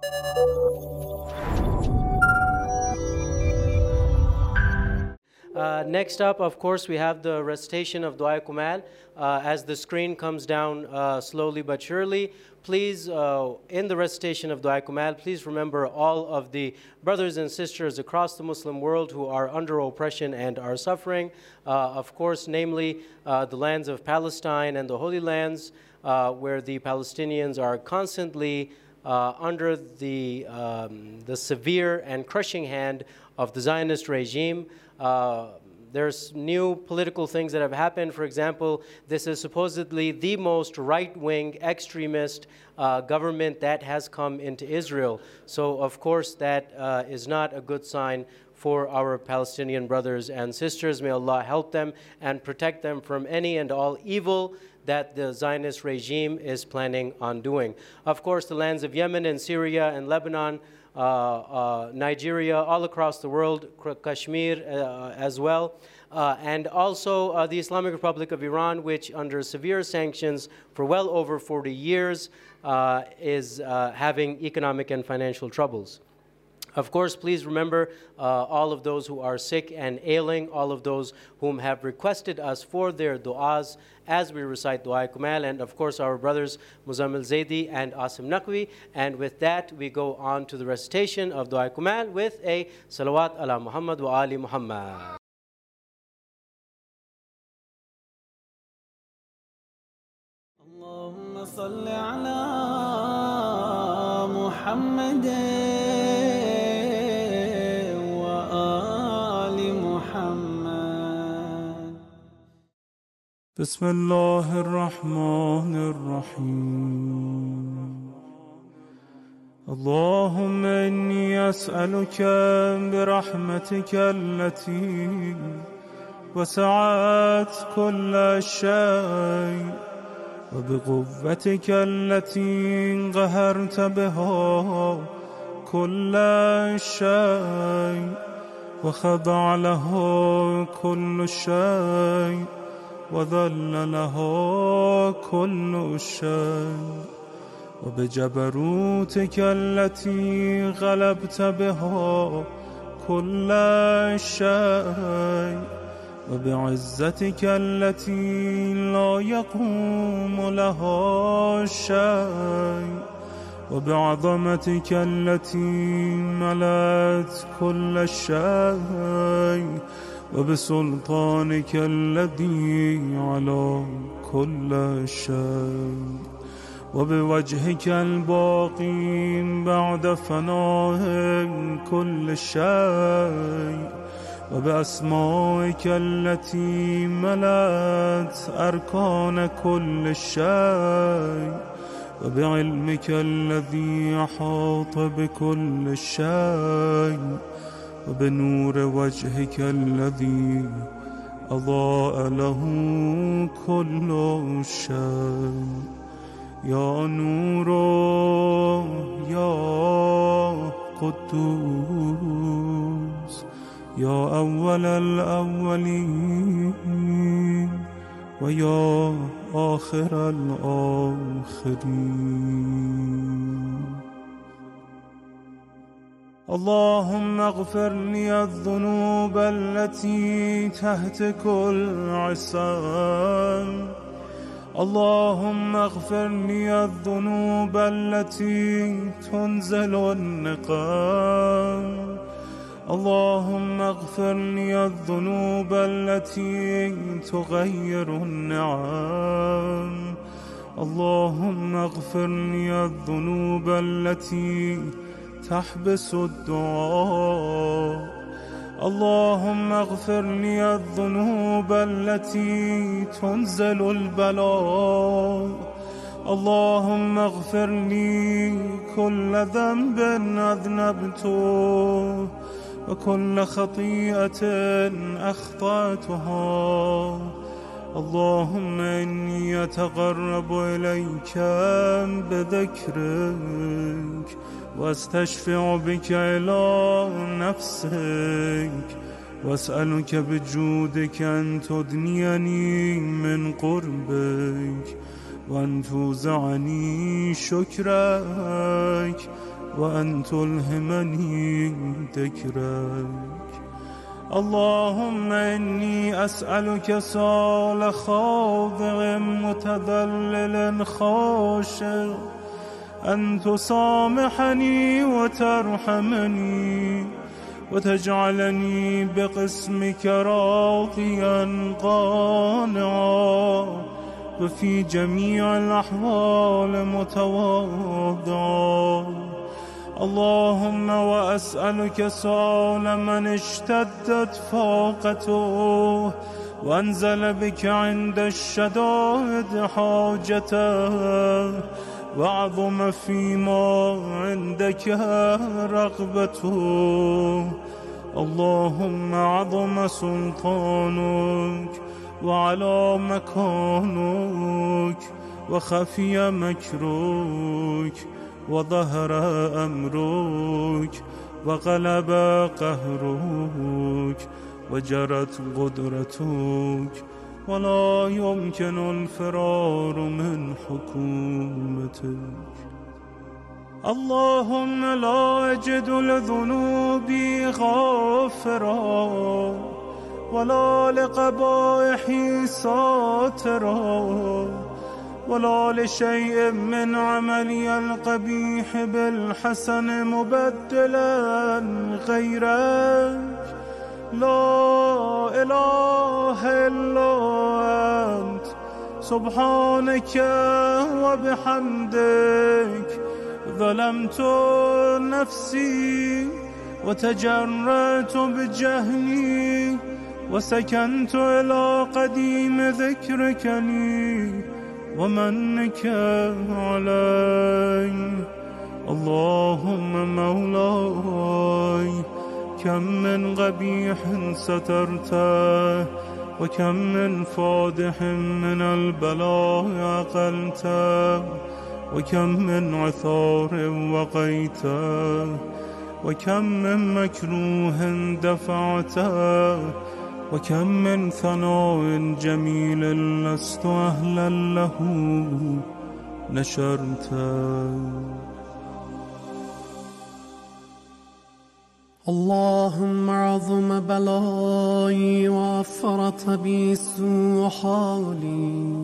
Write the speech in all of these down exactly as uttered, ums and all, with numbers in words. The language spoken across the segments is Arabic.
Uh, next up, of course, we have the recitation of Dua Kumal. Uh, as the screen comes down uh, slowly but surely, please, uh, in the recitation of Dua Kumal, please remember all of the brothers and sisters across the Muslim world who are under oppression and are suffering. Uh, of course, namely uh, the lands of Palestine and the Holy Lands, uh, where the Palestinians are constantly uh, under the, um, the severe and crushing hand of the Zionist regime. Uh, there's new political things that have happened. For example, this is supposedly the most right-wing extremist uh, government that has come into Israel. So, of course, that uh, is not a good sign for our Palestinian brothers and sisters. May Allah help them and protect them from any and all evil that the Zionist regime is planning on doing. Of course, the lands of Yemen and Syria and Lebanon, Uh, uh, Nigeria, all across the world, Kashmir uh, as well, uh, and also uh, the Islamic Republic of Iran, which under severe sanctions for well over forty years uh, is uh, having economic and financial troubles. Of course, please remember uh, all of those who are sick and ailing, all of those whom have requested us for their du'as as we recite Dua Kumal, and of course our brothers Muzammil Zaidi and Asim Naqvi. And with that, we go on to the recitation of Dua Kumal with a salawat ala Muhammad wa ali Muhammad. Allahumma salli ala Muhammad بسم الله الرحمن الرحيم اللهم إني أسألك برحمتك التي وسعت كل شيء وبقوتك التي قهرت بها كل شيء وخضع له كل شيء وذل له كل شيء وبجبروتك التي غلبت بها كل شيء وبعزتك التي لا يقوم لها شيء وبعظمتك التي ملأت كل شيء وبسلطانك الذي على كل شيء وبوجهك الباقي بعد فناء كل شيء وبأسمائك التي ملأت أركان كل شيء وبعلمك الذي أحاط بكل شيء وبنور وجهك الذي أضاء له كل شيء يا نور يا قدوس يا أول الأولين ويا آخر الآخرين اللهم اغفر لي الذنوب التي تهتك العصام اللهم اغفر لي الذنوب التي تنزل النقام اللهم اغفر لي الذنوب التي تغير النعم اللهم اغفر لي الذنوب التي تحبس الدعاء اللهم اغفر لي الذنوب التي تنزل البلاء اللهم اغفر لي كل ذنب أذنبته وكل خطيئة أخطأتها اللهم إني أتقرب إليك بذكرك واستشفع بك إلى نفسك واسألك بجودك أن تدنيني من قربك وأن توزعني شكرك وأن تلهمني ذكرك. اللهم إني أسألك سؤال خاضع متذلل خاشع أن تسامحني وترحمني وتجعلني بقسمك راضيا قانعا وفي جميع الأحوال متواضعا. اللهم وأسألك سؤال من اشتدت فاقته وأنزل بك عند الشدائد حاجته وعظم فيما عندك رغبته. اللهم عظم سلطانك وعلى مكانك وخفي مكرك وظهر أمرك وغلب قهرك وجرت قدرتك ولا يمكن الفرار من حكومتك. اللهم لا أجد لذنوبي غافرا ولا لقبائحي ساترا ولا لشيء من عملي القبيح بالحسن مبدلا غيرك. لا إله إلا أنت سبحانك وبحمدك ظلمت نفسي وتجرأت بجهلي وسكنت إلى قديم ذكرك لي ومنك علي. اللهم مولاي كم من قبيح سترته وكم من فادح من البلاء أقلته وكم من عثار وقيته وكم من مكروه دفعته وكم من ثناء جميل لست أهلا له نشرته. اللهم عظم بلائي وأفرط بي سوء حالي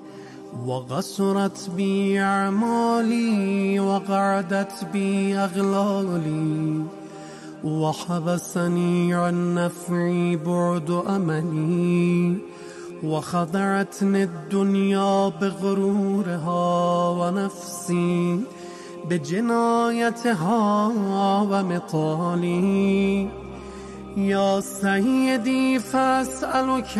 وغسرت بي أعمالي وقعدت بي أغلالي وحبسني عن نفعي بعد أملي وخدعتني الدنيا بغرورها ونفسي بجنايتها ومطالي. يا سيدي فأسألك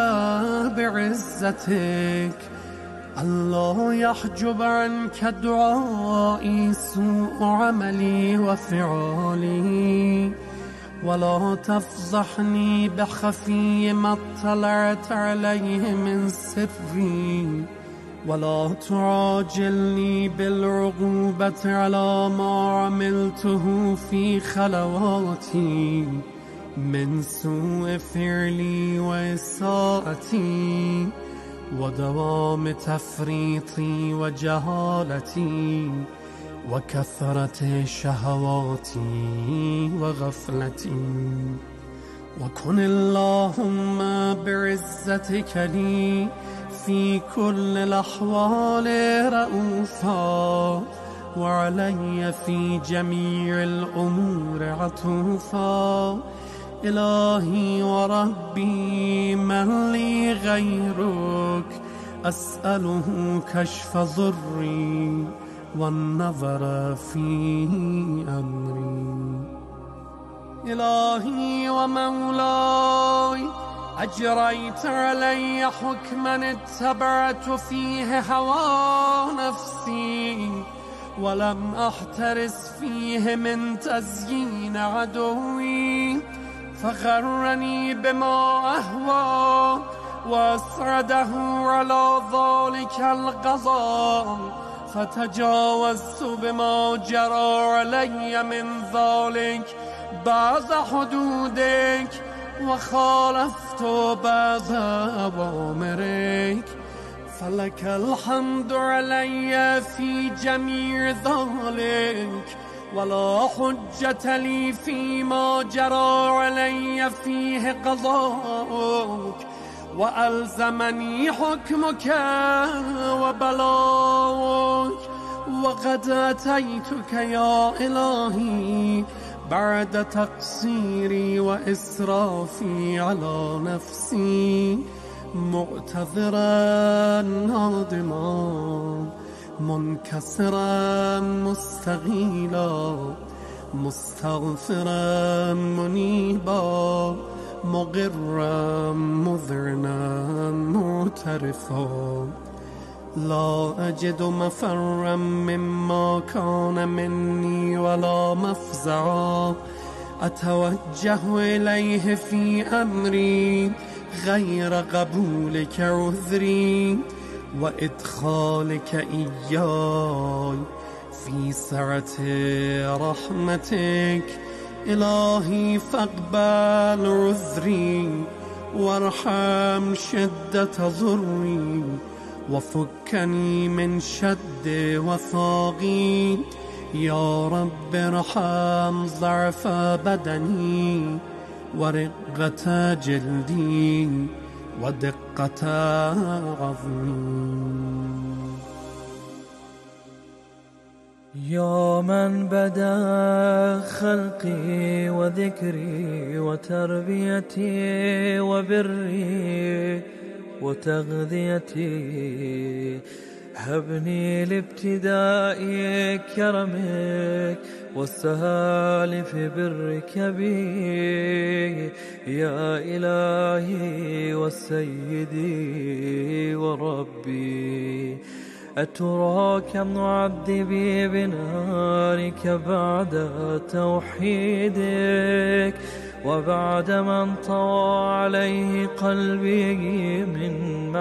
بعزتك ألا يحجب عنك دعائي سوء عملي وفعالي ولا تفضحني بخفي ما اطلعت عليه من سري ولا تعاجلني بالعقوبة على ما عملته في خلواتي من سوء فعلي وإساءتي ودوام تفريطي وجهالتي وكثرة شهواتي وغفلتي. وكن اللهم بعزتك لي في كل الأحوال رؤوفا وعلي في جميع الأمور عطوفا. إلهي وربي من لي غيرك أسأله كشف ضري والنظر في أمري. إلهي ومولاي أجريت علي حكما اتبعت فيه هوى نفسي ولم أحترس فيه من تزيين عدوي فغرني بما أهوى وأسرده على ذلك القضاء فتجاوزت بما جرى علي من ذلك بعض حدودك وخالفت بعض أوامرك فلك الحمد علي في جميع ذلك ولا حجة لي فيما جرى علي فيه قضاؤك وألزمني حكمك وبلاؤك. وقد أتيتك يا إلهي بعد تقصيري وإسرافي على نفسي معتذرا نادما منكسرا مستغيلا مستغفرا منيبا مقرا مذعنا معترفا. لا أجد مفرا مما كان مني ولا مفزعا أتوجه إليه في أمري غير قبولك عذري وإدخالك إياي في سعة رحمتك. إلهي فاقبل عذري وارحم شدة ضري وفكني من شد وثاقي. يا رب ارحم ضعف بدني ورقة جلدي ودقة عظمي. يا من بدا خلقي وذكري وتربيتي وبري وتغذيتي، هبني لابتداء كرمك والسهال في برك بي يا إلهي وسيدي وربي. أتراك معذبي بنارك بعد توحيدك وبعد من طوى عليه قلبي من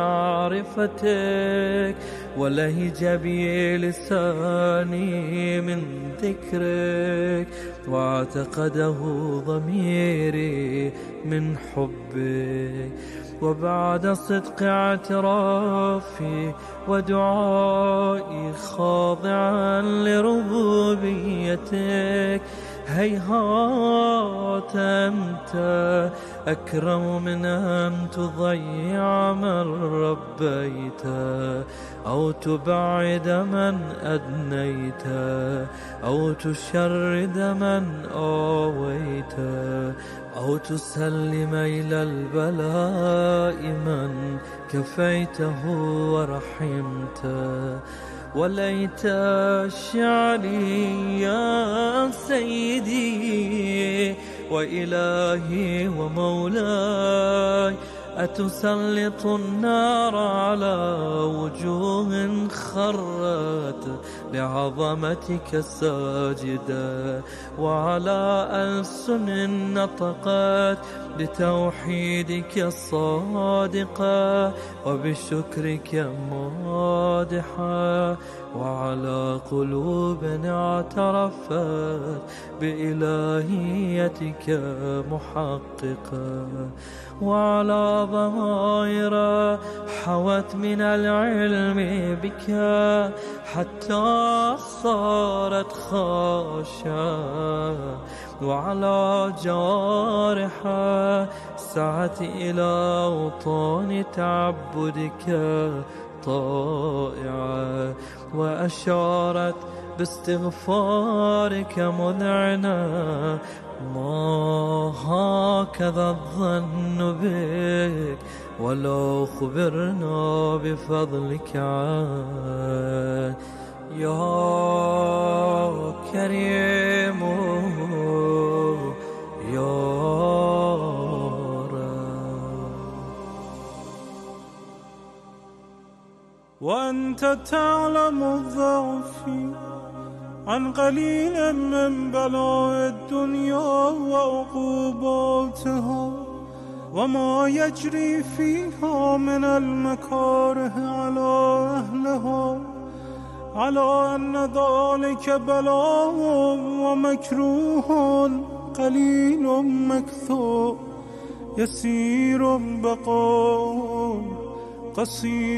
معرفتك ولهج بي لساني من ذكرك واعتقده ضميري من حبك. وبعد صدق اعترافي ودعائي خاضعا لربوبيتك، هيهات أنت أكرم من أن تضيع من ربيت أو تبعد من أدنيت أو تشرد من آويت أو تسلم إلى البلاء من كفيته ورحمته. وليت شعري يا سيدي وإلهي ومولاي، أتسلط النار على وجوه خرت لعظمتك ساجدة وعلى ألسن نطقت بتوحيدك الصادقة وبشكرك مادحة وعلى قلوب اعترفت بإلهيتك محققة وعلى ضمائر حوت من العلم بك حتى صارت خاشعة وعلى جوارح سعت إلى أوطان تعبدك طائعة وأشارت باستغفارك مذعنة. ما هكذا الظن بك ولو خبرنا بفضلك عنه يا كريم يا وأنت تعلم الضعف عن قليل من بلاء الدنيا وعقوباتها وما يجري فيها من المكاره على أهلها، على أن ذلك بلاء ومكروه قليل مكثور يسير بقاء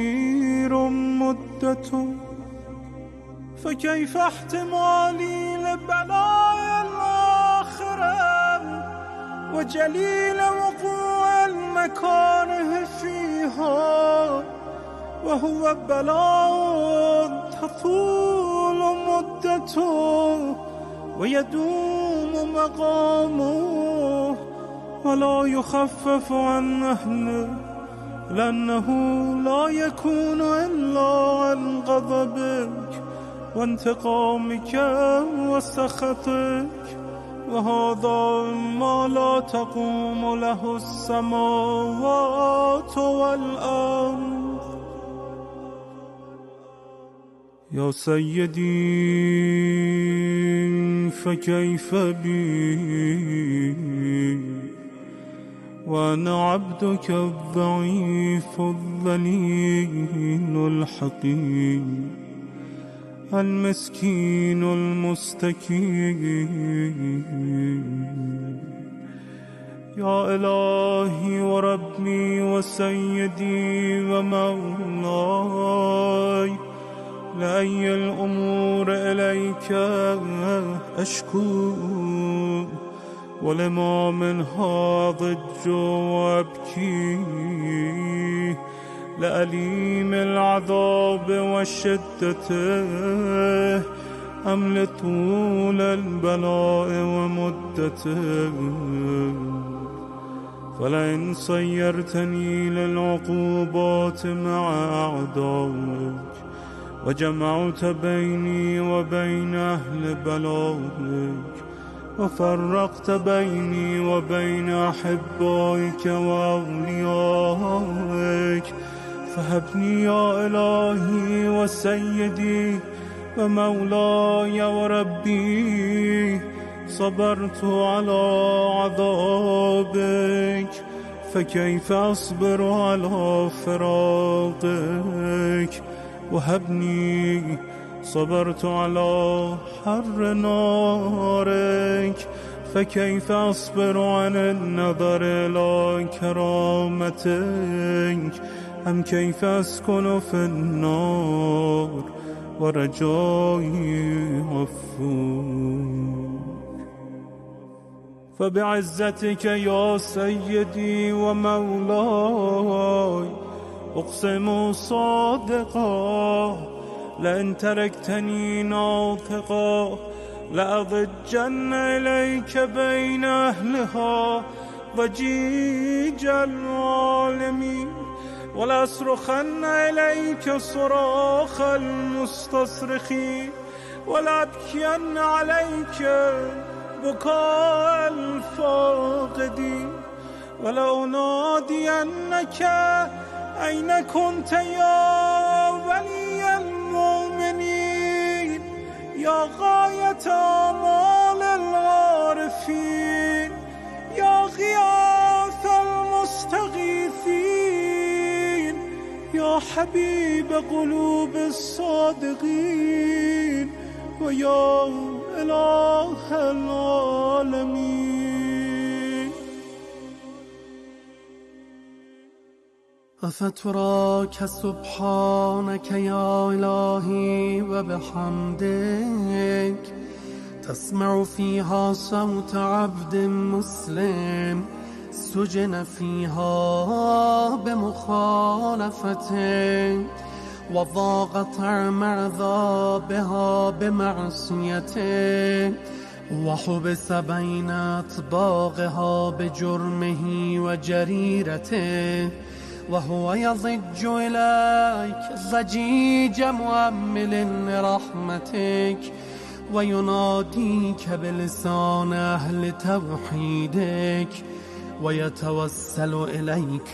قصير مدة. فكيف احتمالي بلاء الآخرة وجليل وقوع المكاره فيها، وهو بلاء تطول مدته ويدوم مقامه ولا يخفف عن أهله، لأنه لا يكون إلا عن غضبك وانتقامك وسخطك، وهذا ما لا تقوم له السماوات والأرض. يا سيدي فكيف بي وأنا عبدك الضعيف الذليل الحقير المسكين المستكين. يا إلهي وربي وسيدي ومولاي، لأي الأمور إليك أشكو، ولما منها ضج وأبكي، لأليم العذاب والشدة أم لطول البلاء ومدته. فلئن صيرتني للعقوبات مع أعدائك وجمعت بيني وبين أهل بلائك وفرقت بيني وبين أحبائك وأوليائك، فهبني يا إلهي وسيدي ومولاي وربي. صبرت على عذابك فكيف أصبر على فراقك، وهبني. صبرت على حر نارك فكيف أصبر عن النظر إلى كرامتك، أم كيف أسكن في النار ورجائي عفوك. فبعزتك يا سيدي ومولاي أقسم صادقا، لئن تركتني ناطقا لأضجن إليك بين أهلها ضجيج العالمين، ولأصرخن إليك صراخ المستصرخين، ولأبكين عليك بكاء الفاقدين، ولأنادينك أين كنت يا ولي المؤمنين، يا غاية آمال العارفين، يا غياث المستغيثين، يا حبيب قلوب الصادقين، ويا إله العالمين. أفتراك سبحانك يا إلهي وبحمدك تسمع فيها صوت عبد مسلم سجن فيها بمخالفتك، وضاق طعم عذابها بمعصيته، وحبس بين أطباقها بجرمه وجريرته، وهو يضج إليك ضجيج مؤمل لرحمتك، ويناديك بلسان أهل توحيدك، ويتوسل إليك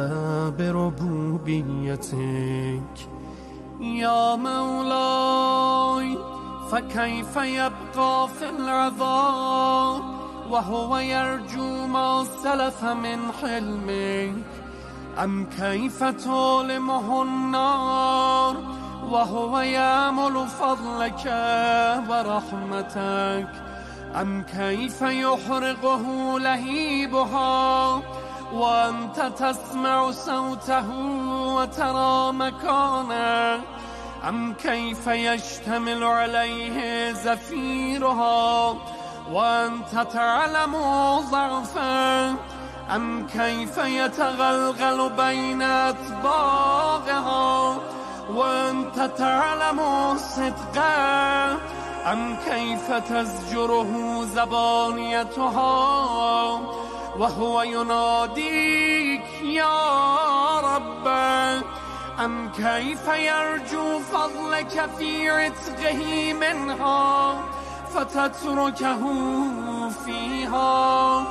بربوبيتك. يا مولاي فكيف يبقى في العذاب وهو يرجو ما سلف من حلمك، أم كيف تؤلمه النار وهو يأمل فضلك ورحمتك، أم كيف يحرقه لهيبها وأنت تسمع صوته وترى مكانه، أم كيف يشتمل عليه زفيرها وأنت تعلم ضعفه، أم كيف يتغلغل بين أطباقها وأنت تعلم صدقه، أم كيف تزجره زبانيتها وهو يناديك يا رب، أم كيف يرجو فضلك في عتقه منها فتتركه فيها.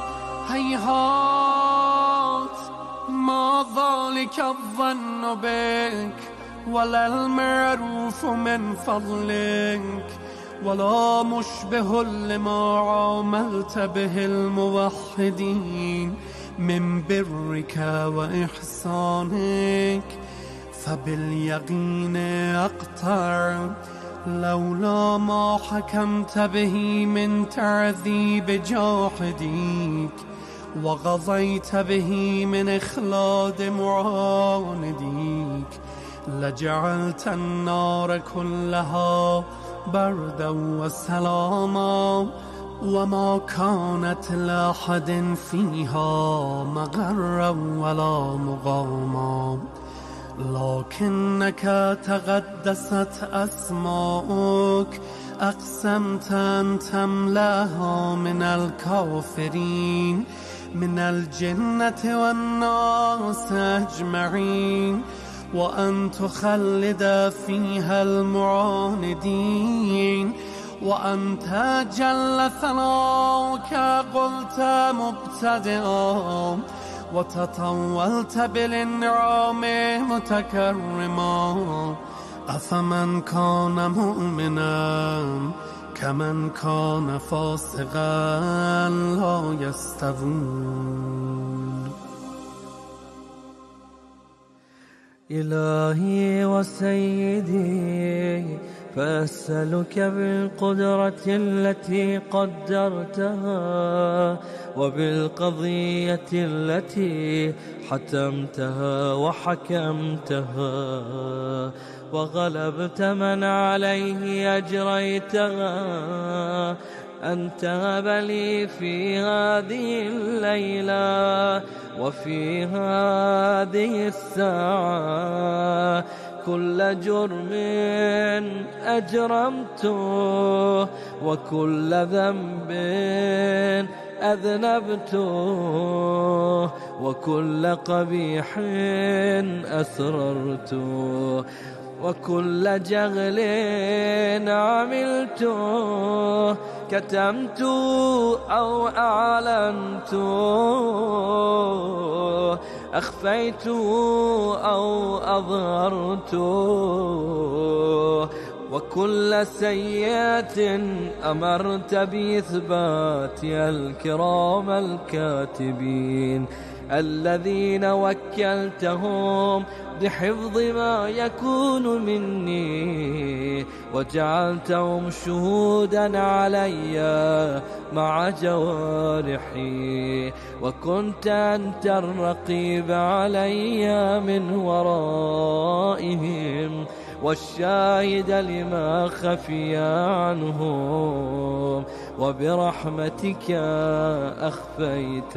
هيهات ما ذلك الظن بك ولا المعروف من فضلك ولا مشبه لما عاملت به الموحدين من برك وإحسانك، فباليقين أقطع لولا ما حكمت به من تعذيب جاحديك وغضيت به من إخلاد معانديك لجعلت النار كلها بردا وسلاما وما كانت لأحد فيها مغرا ولا مقاما، لكنك تقدست أسماؤك أقسمت أن تملأها من الكافرين من الجنة والناس أجمعين، وأن تخلد فيها المعاندين، وأنت جل ثناؤك قلت مبتدئا وتطولت بالإنعام متكرما، أفمن كان مؤمنا كمن كان فاسقا لا يستوون. إلهي وسيدي فأسألك بالقدرة التي قدرتها وبالقضية التي حتمتها وحكمتها وغلبت من عليه أجريتها أن تهب لي في هذه الليلة وفي هذه الساعة كل جرم أجرمته وكل ذنب أذنبته وكل قبيح أسررته وكل جغل عملته كتمت أو أعلنت أخفيت أو أظهرت وكل سيئة أمرت بإثبات الكرام الكاتبين الذين وكلتهم بحفظ ما يكون مني وجعلتهم شهودا علي مع جوارحي، وكنت أنت الرقيب علي من ورائهم والشاهد لما خفي عنهم، وبرحمتك أخفيت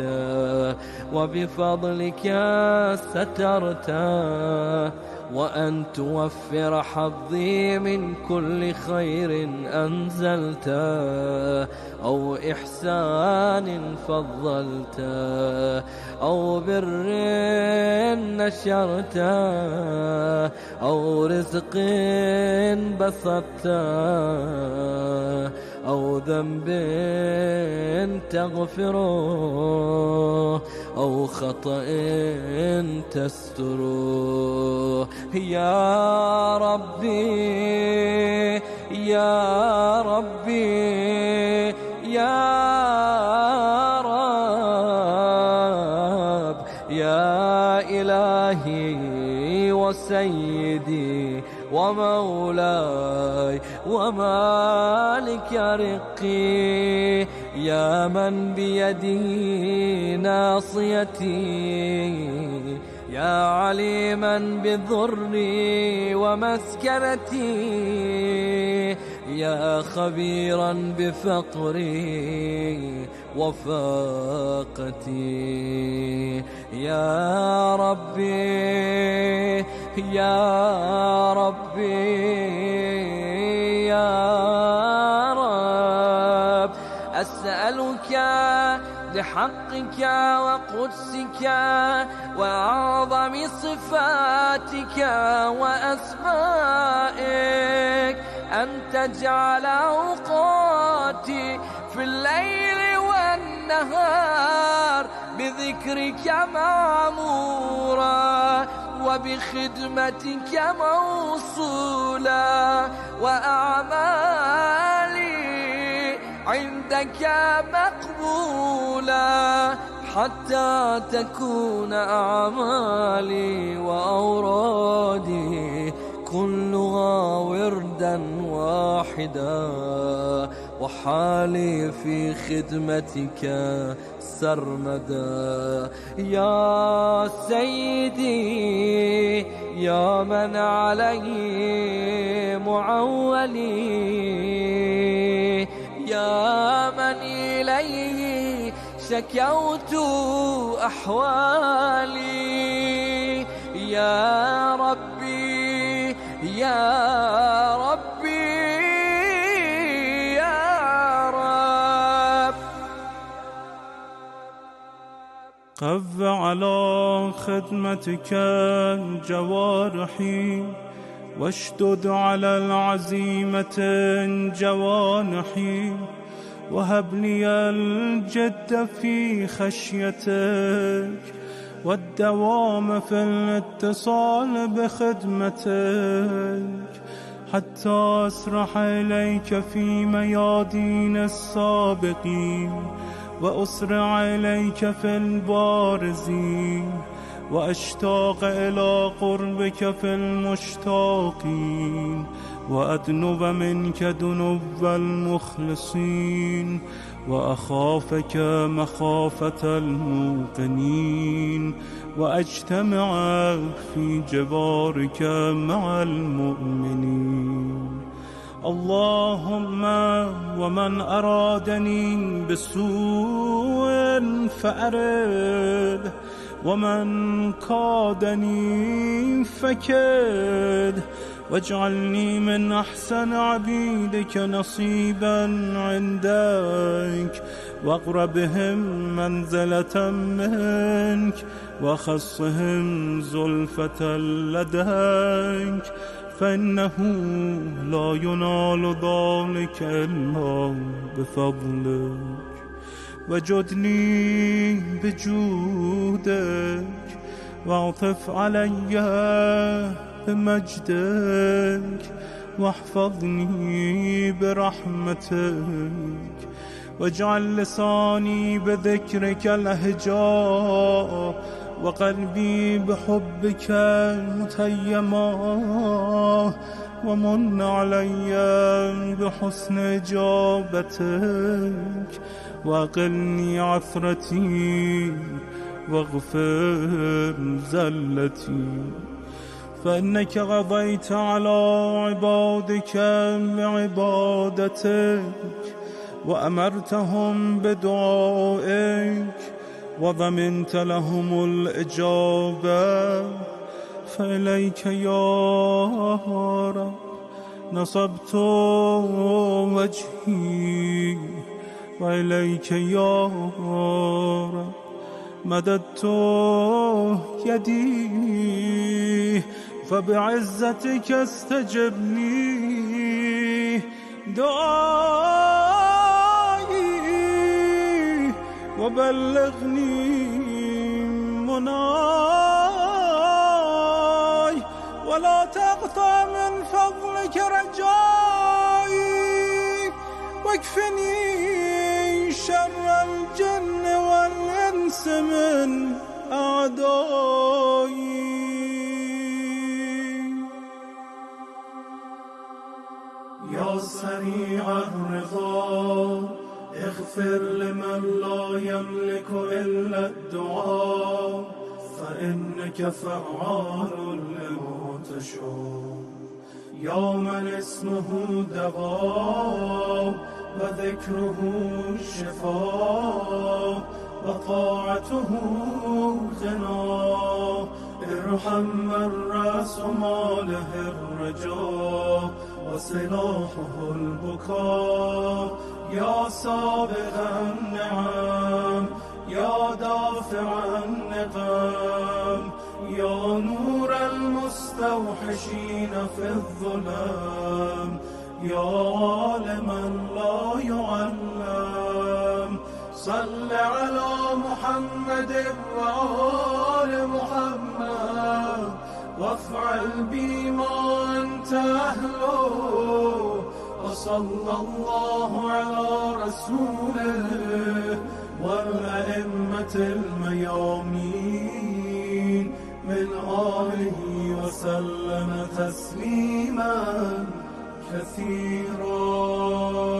وبفضلك سترت، وأن توفر حظي من كل خير أنزلت أو إحسان فضلت أو بر نشرت أو رزق بسطت أو ذنب تغفره أو خطأ تستره. يا ربي يا ربي يا رب يا إلهي وسيدي ومولاي ومالك رقي، يا من بيده ناصيتي يا عليما بضري ومسكنتي يا خبيرا بفقري وفاقتي يا ربي يا ربي يا رب أسألك بحقك وقدسك وأعظم صفاتك وأسمائك أن تجعل أوقاتي في الليل والنهار بذكرك معمورا وبخدمتك موصولا وأعمالي عندك مقبولا حتى تكون أعمالي وأورادي كلها وردا واحدا وحالي في خدمتك سرمدا يا سيدي يا من عليه معولي يا من إليه شكوت أحوالي يا ربي يا ربي يا رب قو على خدمتك جوارحي واشدد على العزيمة جوانحي وهب لي الجد في خشيتك والدوام في الاتصال بخدمتك حتى أسرح إليك في ميادين السابقين وأسرع إليك في البارزين وأشتاق إلى قربك في المشتاقين وأدنب منك دنب المخلصين وأخافك مخافة الموقنين وأجتمع في جبارك مع المؤمنين اللهم ومن أرادني بسوء فأرد ومن كادني فكد واجعلني من أحسن عبيدك نصيبا عندك واقربهم منزلة منك وخصهم زلفة لديك فإنه لا ينال ذلك إلا بفضلك وجدني بجودك واعطف علي بمجدك واحفظني برحمتك واجعل لساني بذكرك لهجا وقلبي بحبك متيما ومن علي بحسن إجابتك وأقلني عثرتي واغفر زلتي فإنك قضيت على عبادك بعبادتك وأمرتهم بدعائك وضمنت لهم الإجابة فإليك يا رب نصبت وجهي وإليك يا رب مددت يدي فبعزتك استجب لي دعائي وبلغني مناي ولا تقطع من فضلك رجائي واكفني شر الجن والإنس من أعدائي يا سريع الرضا اغفر لمن لا يملك إلا الدعاء فإنك فعال لما تشاء يا من اسمه دواء وذكره شفاء وطاعته غنى ارحم من رأس ماله الرجاء وسلاحه البكاء يا سابق النعم يا دافع النقم يا نور المستوحشين في الظلام يا عالما لا يعلم صل على محمد وآل محمد وافعل بما أنت أهله وصلى الله على رسوله والأئمة الميامين من آله وسلم تسليما كثيرا.